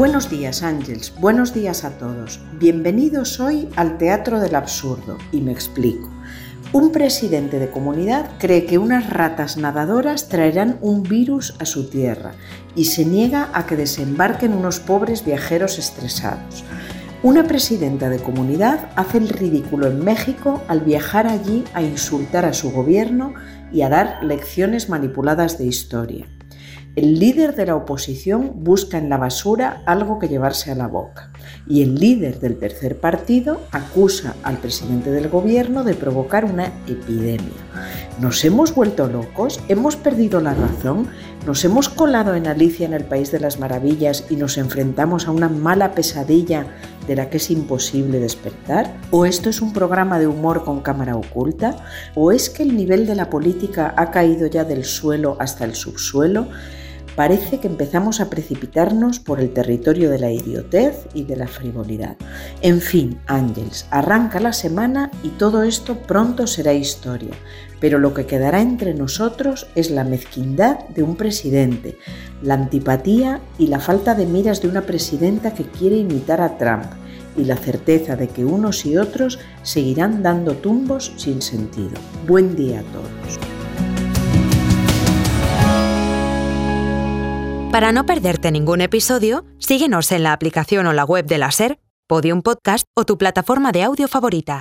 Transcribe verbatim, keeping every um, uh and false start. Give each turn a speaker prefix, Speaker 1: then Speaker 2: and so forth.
Speaker 1: Buenos días, Ángels. Buenos días a todos. Bienvenidos hoy al Teatro del Absurdo. Y me explico. Un presidente de comunidad cree que unas ratas nadadoras traerán un virus a su tierra y se niega a que desembarquen unos pobres viajeros estresados. Una presidenta de comunidad hace el ridículo en México al viajar allí a insultar a su gobierno y a dar lecciones manipuladas de historia. El líder de la oposición busca en la basura algo que llevarse a la boca y el líder del tercer partido acusa al presidente del gobierno de provocar una epidemia. ¿Nos hemos vuelto locos? ¿Hemos perdido la razón? ¿Nos hemos colado en Alicia en el País de las Maravillas y nos enfrentamos a una mala pesadilla de la que es imposible despertar? ¿O esto es un programa de humor con cámara oculta? ¿O es que el nivel de la política ha caído ya del suelo hasta el subsuelo? Parece que empezamos a precipitarnos por el territorio de la idiotez y de la frivolidad. En fin, Ángels, arranca la semana y todo esto pronto será historia, pero lo que quedará entre nosotros es la mezquindad de un presidente, la antipatía y la falta de miras de una presidenta que quiere imitar a Trump y la certeza de que unos y otros seguirán dando tumbos sin sentido. Buen día a todos.
Speaker 2: Para no perderte ningún episodio, síguenos en la aplicación o la web de la SER, Podium Podcast o tu plataforma de audio favorita.